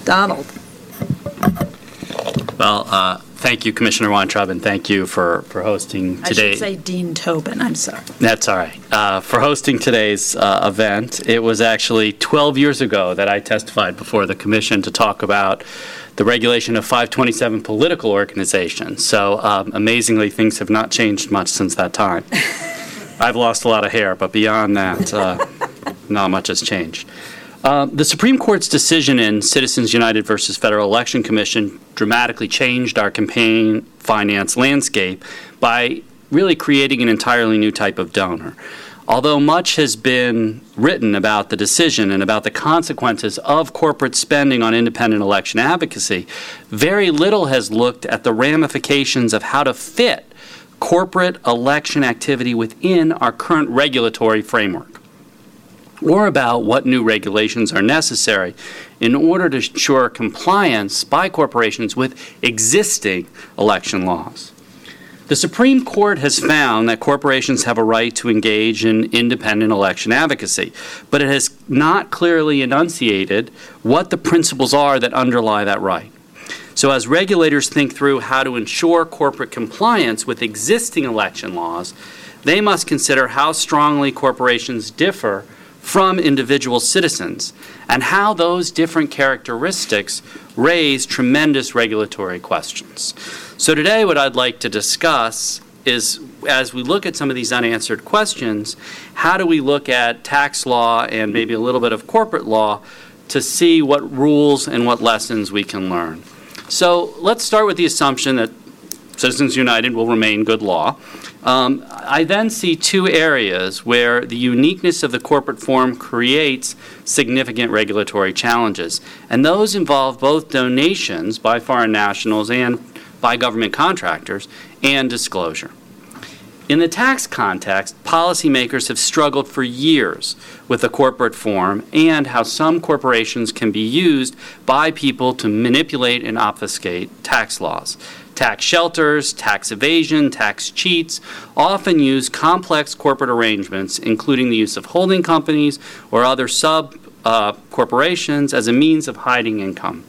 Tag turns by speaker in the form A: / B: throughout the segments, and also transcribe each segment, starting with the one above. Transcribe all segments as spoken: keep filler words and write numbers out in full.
A: Donald.
B: Well, uh, thank you, Commissioner Weintraub, and thank you for, for hosting today.
A: I should say Dean Tobin, I'm sorry.
B: That's all right. Uh, for hosting today's uh, event. It was actually twelve years ago that I testified before the Commission to talk about the regulation of five twenty-seven political organizations. So um, amazingly, things have not changed much since that time. I've lost a lot of hair, but beyond that, uh, not much has changed. Uh, the Supreme Court's decision in Citizens United versus Federal Election Commission dramatically changed our campaign finance landscape by really creating an entirely new type of donor. Although much has been written about the decision and about the consequences of corporate spending on independent election advocacy, very little has looked at the ramifications of how to fit corporate election activity within our current regulatory framework, or about what new regulations are necessary in order to ensure compliance by corporations with existing election laws. The Supreme Court has found that corporations have a right to engage in independent election advocacy, but it has not clearly enunciated what the principles are that underlie that right. So as regulators think through how to ensure corporate compliance with existing election laws, they must consider how strongly corporations differ from individual citizens and how those different characteristics raise tremendous regulatory questions. So today what I'd like to discuss is, as we look at some of these unanswered questions, how do we look at tax law and maybe a little bit of corporate law to see what rules and what lessons we can learn. So let's start with the assumption that Citizens United will remain good law. Um, I then see two areas where the uniqueness of the corporate form creates significant regulatory challenges, and those involve both donations by foreign nationals and by government contractors and disclosure. In the tax context, policymakers have struggled for years with the corporate form and how some corporations can be used by people to manipulate and obfuscate tax laws. Tax shelters, tax evasion, tax cheats often use complex corporate arrangements, including the use of holding companies or other sub-corporations uh, as a means of hiding income.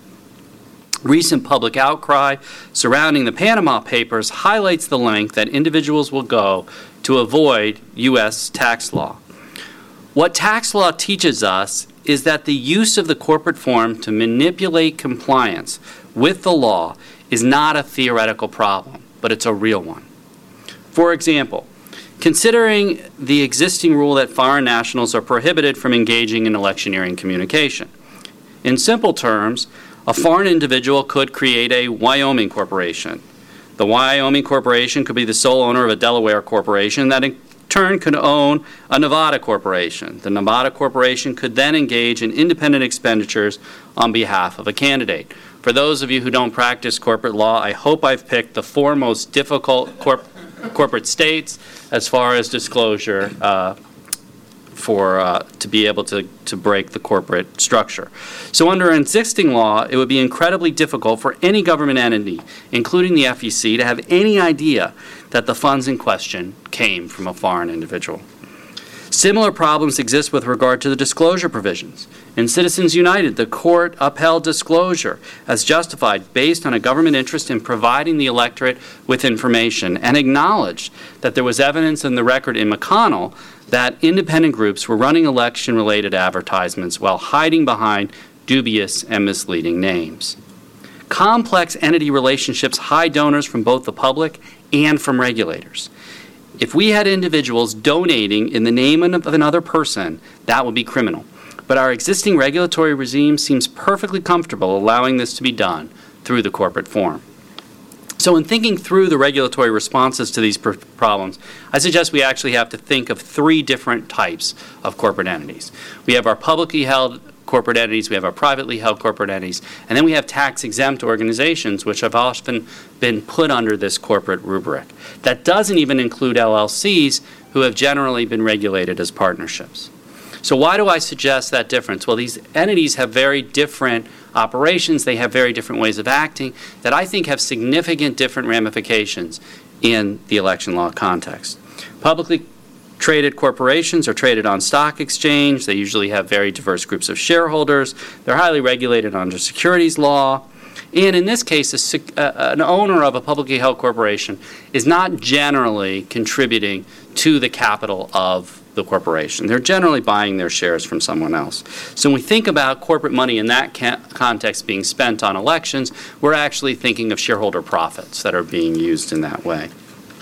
B: Recent public outcry surrounding the Panama Papers highlights the length that individuals will go to avoid U S tax law. What tax law teaches us is that the use of the corporate form to manipulate compliance with the law is not a theoretical problem, but it's a real one. For example, considering the existing rule that foreign nationals are prohibited from engaging in electioneering communication. In simple terms, a foreign individual could create a Wyoming corporation. The Wyoming corporation could be the sole owner of a Delaware corporation that in turn could own a Nevada corporation. The Nevada corporation could then engage in independent expenditures on behalf of a candidate. For those of you who don't practice corporate law, I hope I've picked the four most difficult corp corporate states as far as disclosure uh, for uh, to be able to, to break the corporate structure. So under existing law, it would be incredibly difficult for any government entity, including the F E C, to have any idea that the funds in question came from a foreign individual. Similar problems exist with regard to the disclosure provisions. In Citizens United, the court upheld disclosure as justified based on a government interest in providing the electorate with information and acknowledged that there was evidence in the record in McConnell that independent groups were running election-related advertisements while hiding behind dubious and misleading names. Complex entity relationships hide donors from both the public and from regulators. If we had individuals donating in the name of another person, that would be criminal. But our existing regulatory regime seems perfectly comfortable allowing this to be done through the corporate form. So in thinking through the regulatory responses to these pr problems, I suggest we actually have to think of three different types of corporate entities. We have our publicly held corporate entities, we have our privately held corporate entities, and then we have tax-exempt organizations which have often been put under this corporate rubric. That doesn't even include L L Cs who have generally been regulated as partnerships. So why do I suggest that difference? Well, these entities have very different operations, they have very different ways of acting that I think have significant different ramifications in the election law context. Publicly Traded corporations are traded on stock exchange. They usually have very diverse groups of shareholders. They're highly regulated under securities law. And in this case, a, sec- uh, an owner of a publicly held corporation is not generally contributing to the capital of the corporation. They're generally buying their shares from someone else. So when we think about corporate money in that ca- context being spent on elections, we're actually thinking of shareholder profits that are being used in that way.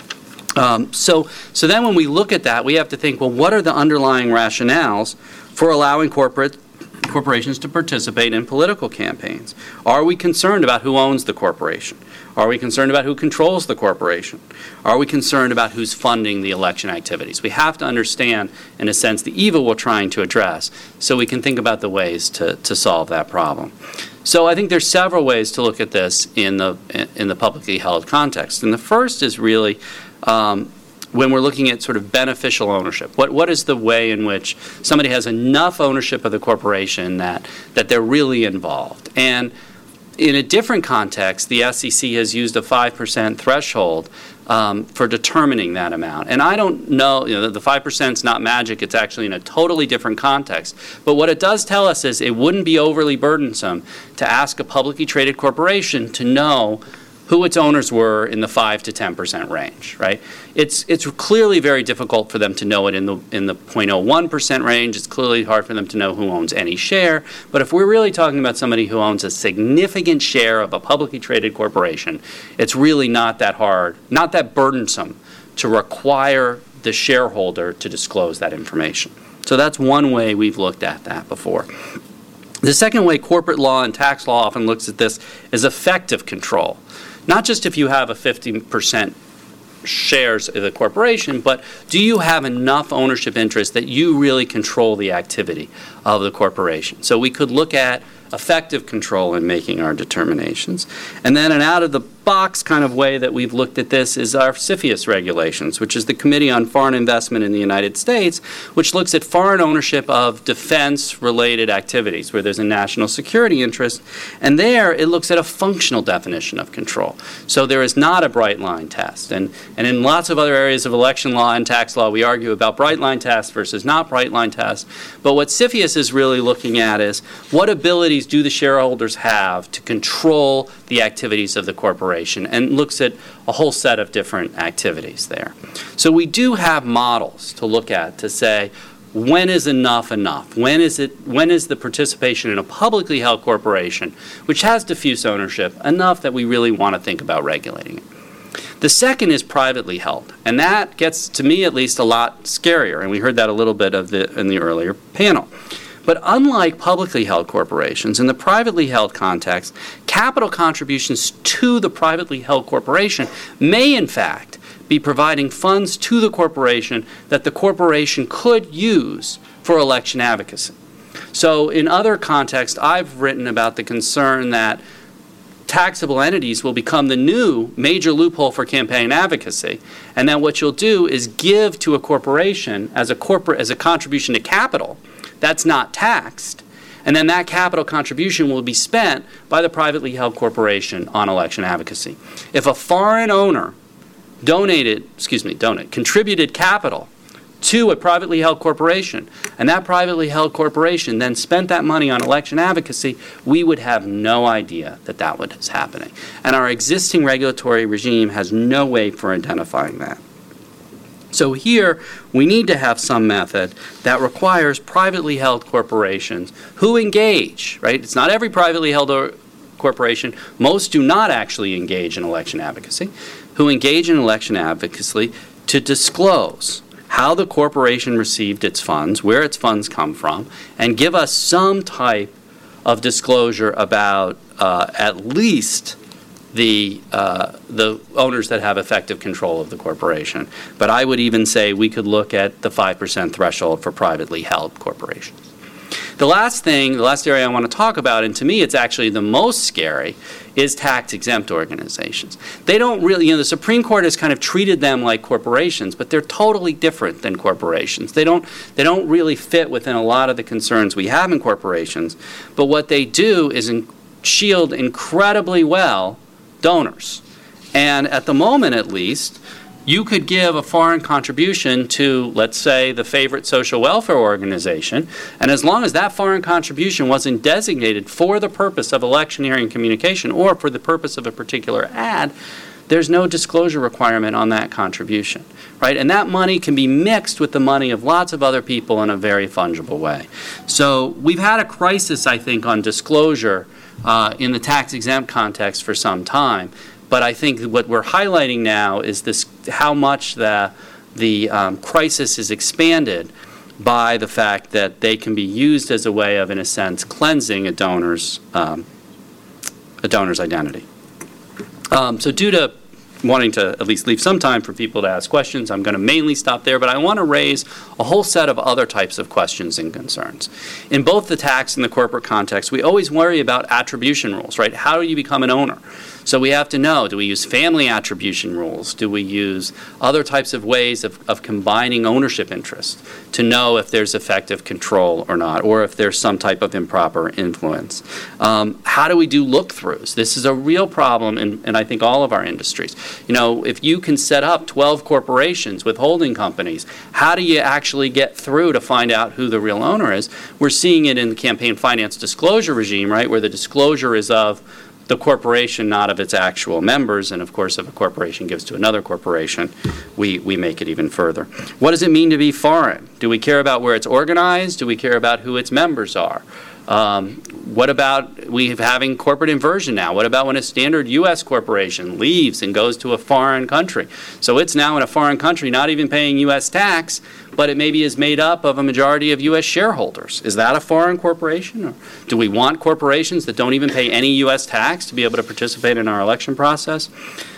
B: Um, so, so then when we look at that, we have to think, well, what are the underlying rationales for allowing corporate corporations to participate in political campaigns? Are we concerned about who owns the corporation? Are we concerned about who controls the corporation? Are we concerned about who's funding the election activities? We have to understand, in a sense, the evil we're trying to address so we can think about the ways to, to solve that problem. So I think there's several ways to look at this in the, in the publicly held context. And the first is really um, when we're looking at sort of beneficial ownership. What what is the way in which somebody has enough ownership of the corporation that that they're really involved? And in a different context, the S E C has used a five percent threshold um, for determining that amount. And I don't know, you know, the five percent is not magic. It's actually in a totally different context. But what it does tell us is it wouldn't be overly burdensome to ask a publicly traded corporation to know who its owners were in the five to ten percent range, right? It's it's clearly very difficult for them to know it in the in the zero point zero one percent range. It's clearly hard for them to know who owns any share. But if we're really talking about somebody who owns a significant share of a publicly traded corporation, it's really not that hard, not that burdensome to require the shareholder to disclose that information. So that's one way we've looked at that before. The second way corporate law and tax law often looks at this is effective control. Not just if you have a fifty percent shares of the corporation, but do you have enough ownership interest that you really control the activity of the corporation? So we could look at effective control in making our determinations. And then an out-of-the-box kind of way that we've looked at this is our CFIUS regulations, which is the Committee on Foreign Investment in the United States, which looks at foreign ownership of defense-related activities where there's a national security interest. And there, it looks at a functional definition of control. So there is not a bright line test. And, and in lots of other areas of election law and tax law, we argue about bright line tests versus not bright line tests. But what CFIUS is really looking at is what ability do the shareholders have to control the activities of the corporation, and looks at a whole set of different activities there. So we do have models to look at to say, when is enough enough? When is it? When is the participation in a publicly held corporation, which has diffuse ownership, enough that we really want to think about regulating it? The second is privately held, and that gets, to me at least, a lot scarier, and we heard that a little bit of the, in the earlier panel. But unlike publicly held corporations, in the privately held context, capital contributions to the privately held corporation may, in fact, be providing funds to the corporation that the corporation could use for election advocacy. So in other contexts, I've written about the concern that taxable entities will become the new major loophole for campaign advocacy, and that what you'll do is give to a corporation as a corporate as a contribution to capital that's not taxed, and then that capital contribution will be spent by the privately held corporation on election advocacy. If a foreign owner donated, excuse me, donate, contributed capital to a privately held corporation, and that privately held corporation then spent that money on election advocacy, we would have no idea that that was happening. And our existing regulatory regime has no way for identifying that. So here, we need to have some method that requires privately held corporations who engage, right? It's not every privately held corporation. Most do not actually engage in election advocacy, who engage in election advocacy to disclose how the corporation received its funds, where its funds come from, and give us some type of disclosure about uh, at least the uh, the owners that have effective control of the corporation. But I would even say we could look at the five percent threshold for privately held corporations. The last thing, the last area I want to talk about, and to me it's actually the most scary, is tax-exempt organizations. They don't really, you know, the Supreme Court has kind of treated them like corporations, but they're totally different than corporations. They don't, they don't really fit within a lot of the concerns we have in corporations. But what they do is in, shield incredibly well donors. And at the moment, at least, you could give a foreign contribution to, let's say, the favorite social welfare organization, and as long as that foreign contribution wasn't designated for the purpose of electioneering communication or for the purpose of a particular ad, there's no disclosure requirement on that contribution, right? And that money can be mixed with the money of lots of other people in a very fungible way. So we've had a crisis, I think, on disclosure uh, in the tax-exempt context for some time. But I think what we're highlighting now is this: how much the the um, crisis is expanded by the fact that they can be used as a way of, in a sense, cleansing a donor's um, a donor's identity. Um, so, due to wanting to at least leave some time for people to ask questions, I'm going to mainly stop there, but I want to raise a whole set of other types of questions and concerns. In both the tax and the corporate context, we always worry about attribution rules, right? How do you become an owner? So we have to know, do we use family attribution rules? Do we use other types of ways of, of combining ownership interests to know if there's effective control or not, or if there's some type of improper influence? Um, how do we do look-throughs? This is a real problem in, in, I think, all of our industries. You know, if you can set up twelve corporations with holding companies, how do you actually get through to find out who the real owner is? We're seeing it in the campaign finance disclosure regime, right, where the disclosure is of the corporation, not of its actual members. And of course, if a corporation gives to another corporation, we, we make it even further. What does it mean to be foreign? Do we care about where it's organized? Do we care about who its members are? Um, what about we having corporate inversion now? What about when a standard U S corporation leaves and goes to a foreign country? So it's now in a foreign country, not even paying U S tax, but it maybe is made up of a majority of U S shareholders. Is that a foreign corporation? Or do we want corporations that don't even pay any U S tax to be able to participate in our election process?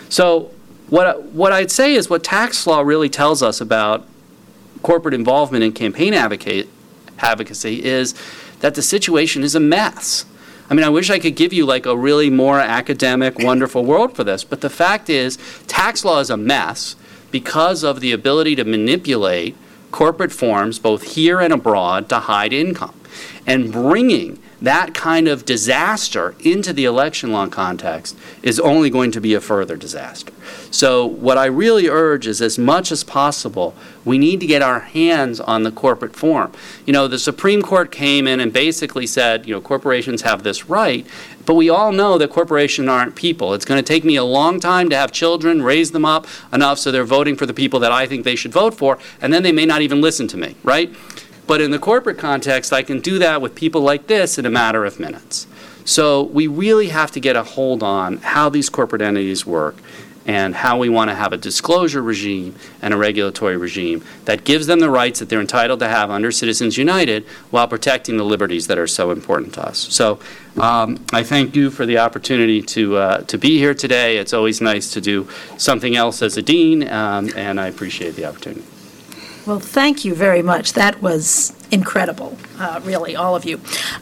B: So what, what I'd say is what tax law really tells us about corporate involvement in campaign advocate, advocacy is that the situation is a mess. I mean, I wish I could give you like a really more academic, wonderful world for this, but the fact is tax law is a mess because of the ability to manipulate corporate forms both here and abroad to hide income. And bringing that kind of disaster into the election law context is only going to be a further disaster. So what I really urge is, as much as possible, we need to get our hands on the corporate form. You know, the Supreme Court came in and basically said, you know, corporations have this right, but we all know that corporations aren't people. It's going to take me a long time to have children, raise them up enough so they're voting for the people that I think they should vote for, and then they may not even listen to me, right? But in the corporate context, I can do that with people like this in a matter of minutes. So we really have to get a hold on how these corporate entities work and how we want to have a disclosure regime and a regulatory regime that gives them the rights that they're entitled to have under Citizens United while protecting the liberties that are so important to us. So um, I thank you for the opportunity to, uh, to be here today. It's always nice to do something else as a dean, um, and I appreciate the opportunity.
A: Well, thank you very much. That was incredible, uh, really, all of you.